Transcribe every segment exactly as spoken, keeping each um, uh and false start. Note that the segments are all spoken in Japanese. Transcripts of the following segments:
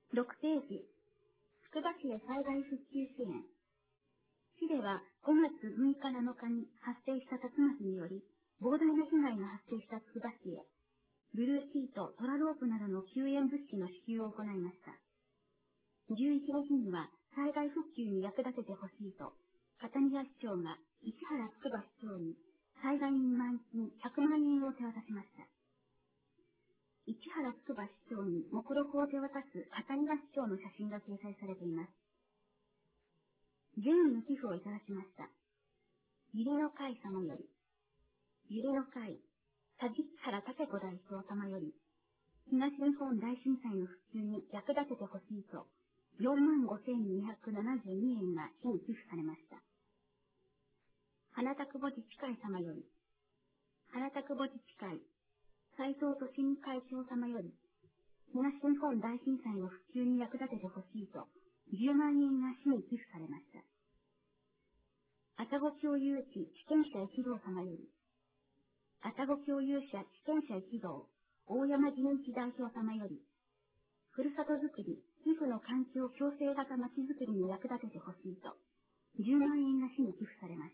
ろくページ、つくば市へ災害復旧支援。市ではごがつむいかなのかに発生した竜巻により、膨大な被害が発生したつくば市へ、ブルーシート、トラロープなどの救援物資の支給を行いました。じゅういちがつには災害復旧に役立ててほしいと、片宮市長が市原つくば市長に災害見舞金ひゃくまんえんを手渡しました。市原つくば市長に目録を手渡す片宮市長の写真が掲載されています。善意の寄付をいただきました。ゆりの会様より、ゆりの会、田地原武子代表様より、東日本大震災の復旧に役立ててほしいと、よんまんごせんにひゃくななじゅうにえんが市に寄付されました。花田久保自治会様より、花田久保自治会、斉藤俊美会長様より、東日本大震災の復旧に役立ててほしいと、じゅうまんえんが市に寄付されました。愛宕町有地地権者一同様より、愛宕町有者地権者一同、大山純一代表様より、ふるさとづくり、寄付の環境共生型まちづくりに役立ててほしいと、じゅうまんえんが市に寄付されました。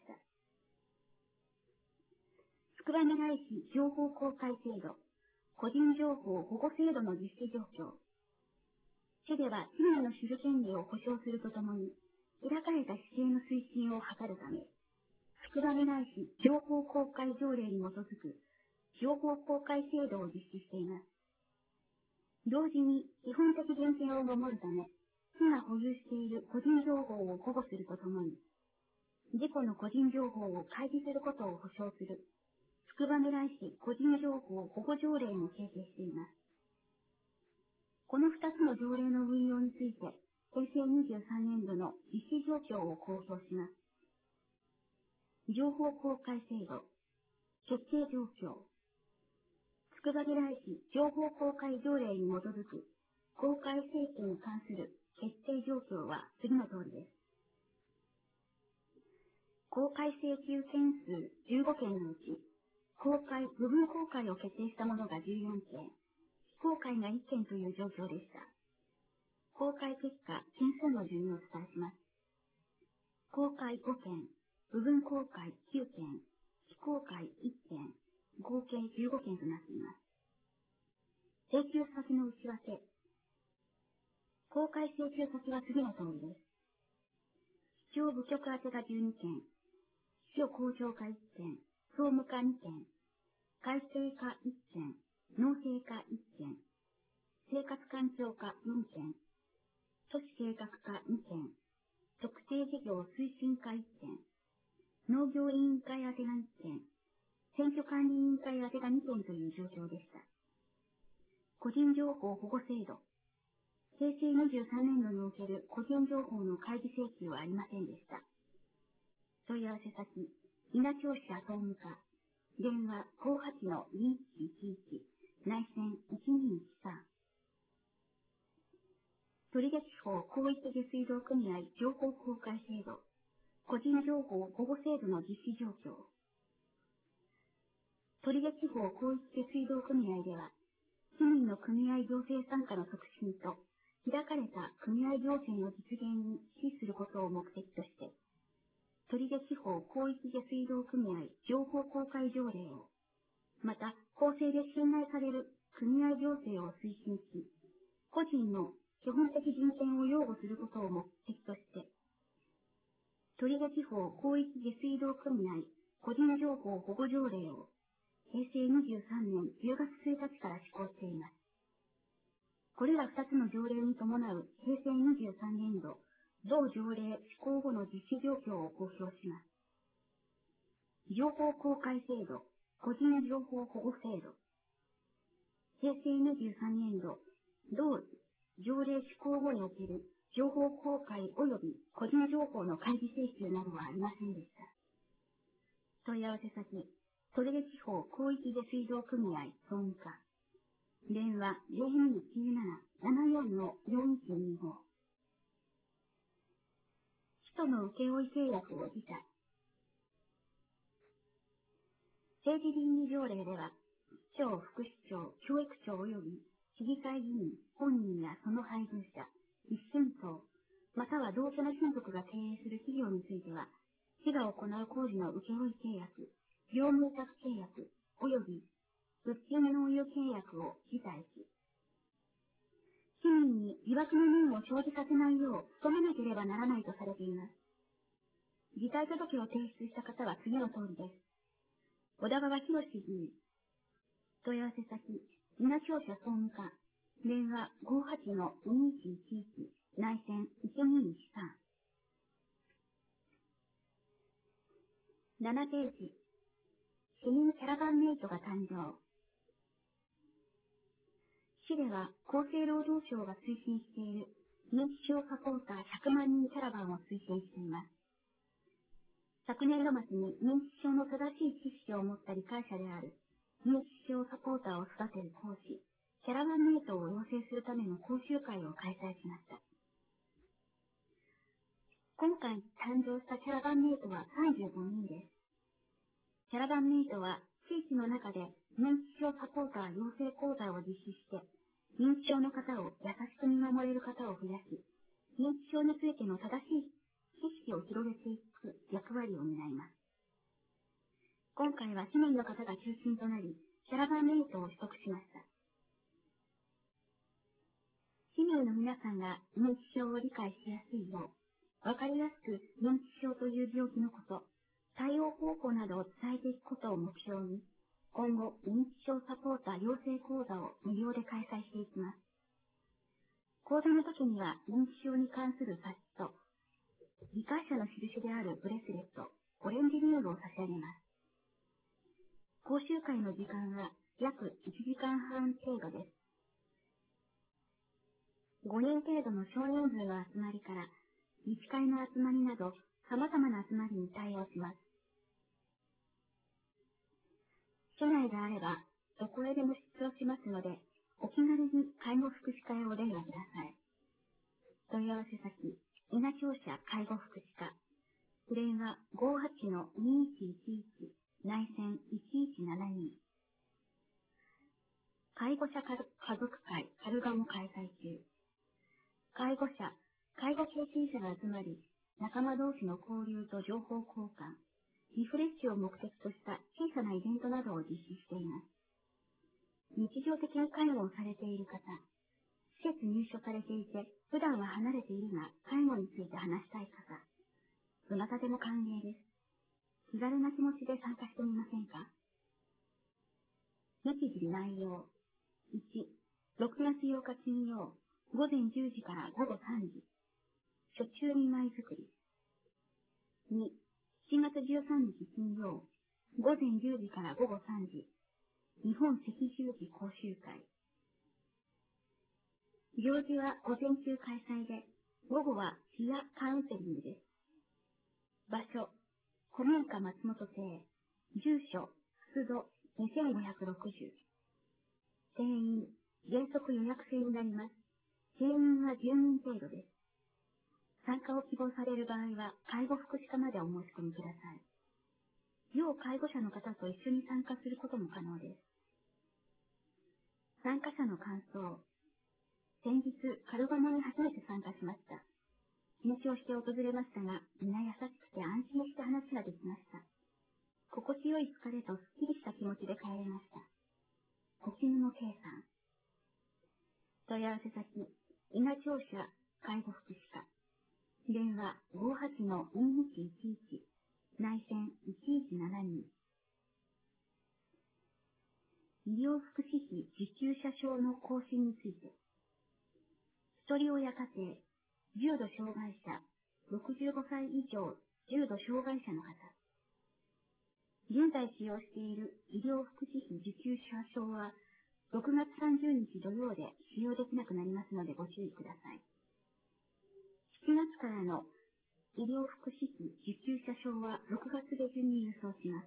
つくばみらい市情報公開制度、個人情報保護制度の実施状況。市では市民の知る権利を保障するとともに、開かれた市政の推進を図るため、つくばみらい市情報公開条例に基づく情報公開制度を実施しています。同時に基本的人権を守るため、市が保有している個人情報を保護するとともに、自己の個人情報を開示することを保障する、つくばみらい市個人情報保護条例も制定しています。この二つの条例の運用について、へいせいにじゅうさんねんどの実施状況を公表します。情報公開制度、決定状況。つくばみらい市情報公開条例に基づく公開請求に関する決定状況は次の通りです。公開請求件数じゅうごけんのうち、公開、部分公開を決定したものがじゅうよんけん、非公開がいっけんという状況でした。公開結果、件数の順にお伝えします。公開ごけん、部分公開きゅうけん、非公開いっけん、合計じゅうごけんとなっています。請求先の内訳。公開請求先は次の通りです。市長部局宛てがじゅうにけん、市長公聴課いっけん、総務課にけん、改正課いっけん、農政課いっけん、生活環境課よんけん、都市計画課にけん、特定事業推進課いっけん、農業委員会宛てがいっけん、選挙管理委員会宛てがにけんという状況でした。個人情報保護制度。へいせいにじゅうさんねんどにおける個人情報の開示請求はありませんでした。問い合わせ先、稲庁舎総務課、電話ごはちのにいちいちいち、内線いちにいちさん。取手地方広域下水道組合情報公開制度、個人情報保護制度の実施状況。取手地方広域下水道組合では、市民の組合行政参加の促進と、開かれた組合行政の実現に資することを目的として、取手地方広域下水道組合情報公開条例を、また公正で信頼される組合行政を推進し、個人の基本的人権を擁護することを目的として、取手地方広域下水道組合個人情報保護条例を、へいせいにじゅうさんねんじゅうがつついたちから施行しています。これらふたつの条例に伴うへいせいにじゅうさんねんど、同条例施行後の実施状況を公表します。情報公開制度、個人情報保護制度。へいせいにじゅうさんねんど、同条例施行後における情報公開及び個人情報の開示請求などはありませんでした。問い合わせ先、取手地方広域下水道組合総務課。電話ゼロにきゅうなな ななよんのよんいちにご。市との請負契約を辞退。政治倫理条例では、市長、副市長、教育長及び市議会議員本人やその配偶者、一親等、または同居の親族が経営する企業については、市が行う工事の請負契約、業務委託契約、及び物品納入契約を辞退し、市民に疑惑の念を生じさせないよう努めなければならないとされています。辞退届を提出した方は次の通りです。小田川博議員、問い合わせ先、稲庁舎総務課、電話 ごーはちのにいちいちいち、内線いちにいちさん。ななページ、市民キャラバンメイトが誕生。市では厚生労働省が推進している認知症サポーターひゃくまんにんキャラバンを推進しています。昨年度末に認知症の正しい知識を持った理解者である認知症サポーターを育てる講師、キャラバンメイトを養成するための講習会を開催しました。今回誕生したキャラバンメイトはさんじゅうごにんです。キャラバンメイトは地域の中で認知症サポーター養成講座を実施して、認知症の方を優しく見守れる方を増やし、認知症についての正しい知識を広げていく役割を担います。今回は市民の方が中心となり、キャラバンメイトを取得しました。市民の皆さんが認知症を理解しやすいよう、わかりやすく認知症という病気のこと、対応方法などを伝えていくことを目標に、今後、認知症サポーター養成講座を無料で開催していきます。講座の時には認知症に関する冊子と、理解者の印であるブレスレット、オレンジリングを差し上げます。講習会の時間は約いちじかんはん程度です。ごにん程度の少人数の集まりから、自治会の集まりなど、様々な集まりに対応します。市内であれば、どこへでも出張しますので、お気軽に介護福祉課へお電話ください。問い合わせ先、稲庁舎介護福祉課、電話 ごーはちのにいちいちいち、内線いちいちななに。介護者家族会カルガモ開催中。介護者、介護経験者が集まり、仲間同士の交流と情報交換、リフレッシュを目的とした小さなイベントなどを実施しています。日常的に介護をされている方、施設入所されていて、普段は離れているが、介護について話したい方、どなたでも歓迎です。気軽な気持ちで参加してみませんか？日時内容。いち、ろくがつようか金曜、午前じゅうじから午後さんじ。暑中見舞い作り。に、しちがつじゅうさんにち金曜、午前じゅうじから午後さんじ。日本赤十字講習会。行事は午前中開催で、午後はピアカウンセリングです。場所、古民家松本邸。住所、出土にせんごひゃくろくじゅう。定員、原則予約制になります。定員はじゅうにん程度です。参加を希望される場合は、介護福祉課までお申し込みください。要介護者の方と一緒に参加することも可能です。参加者の感想。先日、カルガモに初めて参加しました。緊張して訪れましたが、皆優しくて安心して話ができました。心地よい疲れとすっきりした気持ちで帰れました。ごきぬの計算。問い合わせ先、稲庁舎介護福祉課。電話 ごーはちのにいちいちいち、内線いちいちななに。医療福祉費受給者証の更新について。一人親家庭、重度障害者、ろくじゅうごさい以上、重度障害者の方。現在使用している医療福祉費受給者証は、ろくがつさんじゅうにち土曜で使用できなくなりますのでご注意ください。しちがつからの医療福祉費受給者証はろくがつ下旬に郵送します。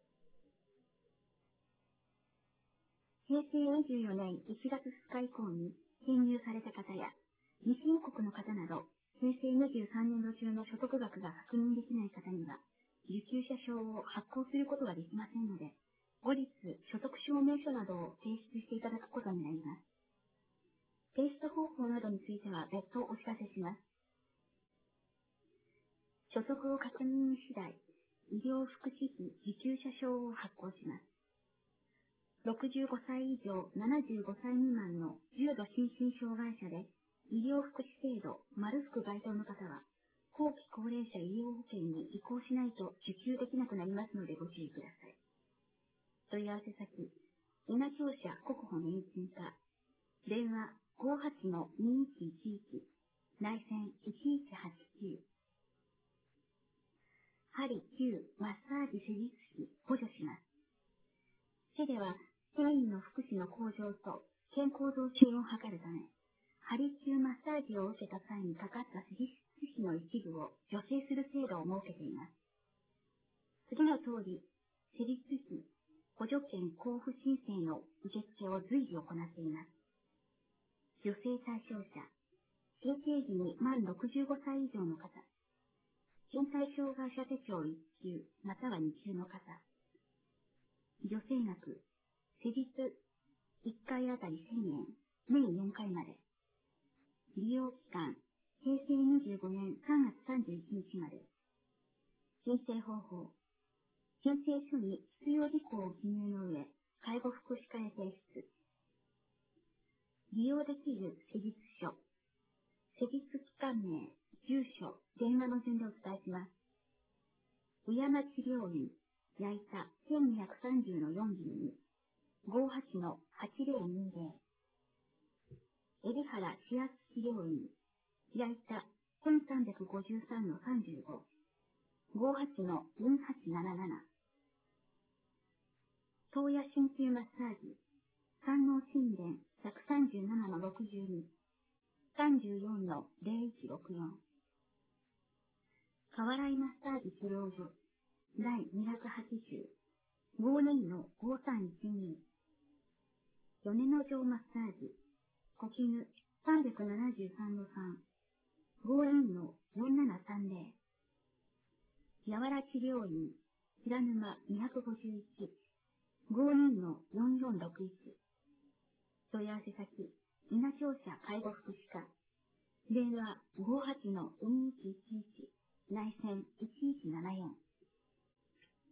へいせいにじゅうよねんいちがつふつか以降に編入された方や、未申告の方など、へいせいにじゅうさんねんど中の所得額が確認できない方には、受給者証を発行することができませんので、後日、所得証明書などを提出していただくことになります。 方法などについては別途お知らせします。所属を確認次第、医療福祉費受給者証を発行します。ろくじゅうごさい以上ななじゅうごさい未満の重度心身障害者で、医療福祉制度、丸福該当の方は、後期高齢者医療保険に移行しないと受給できなくなりますのでご注意ください。問い合わせ先、稲庁舎国保年金課、電話 ごはちのにいちいちいち、内線いちいちはちきゅう。針きゅうマッサージ施術費補助します。市では、社員の福祉の向上と健康増進を図るため、針きゅうマッサージを受けた際にかかった施術費の一部を助成する制度を設けています。次の通り、施術費補助券交付申請の受付を随時行っています。助成対象者、閉経時に満ろくじゅうごさい以上の方、身体障害者手帳いっ級またはに級の方、助成額、施術いっかいあたりせんえん、年よんかいまで。利用期間、へいせいにじゅうごねんさんがつさんじゅういちにちまで。申請方法、申請書に必要事項を記入の上、介護福祉課へ提出。利用できる施術書、施術機関名、住所、電話の順でお伝えします。宇山治療院、矢板 せんにひゃくさんじゅうのよんじゅうに、ごはちのはちぜろにぜろ。海老原指圧治療院、矢板 せんさんびゃくごじゅうさんのさんじゅうご、ごはちのにはちなななな。東野鍼灸マッサージ、山王神殿ひゃくさんじゅうななのろくじゅうに、さんじゅうよんのぜろいちろくよん。河原井マッサージ治療所、だいにひゃくはちじゅう、ごにのごさんいちに。米の城マッサージ、小絹さんびゃくななじゅうさんのさん、ごにのよんななさんぜろ。やわら治療院、平沼にひゃくごじゅういち、ごにのよんよんろくいち。問い合わせ先、稲庁舎介護福祉課。電話ごはちのにいちいちいち、内線いちいちななよん。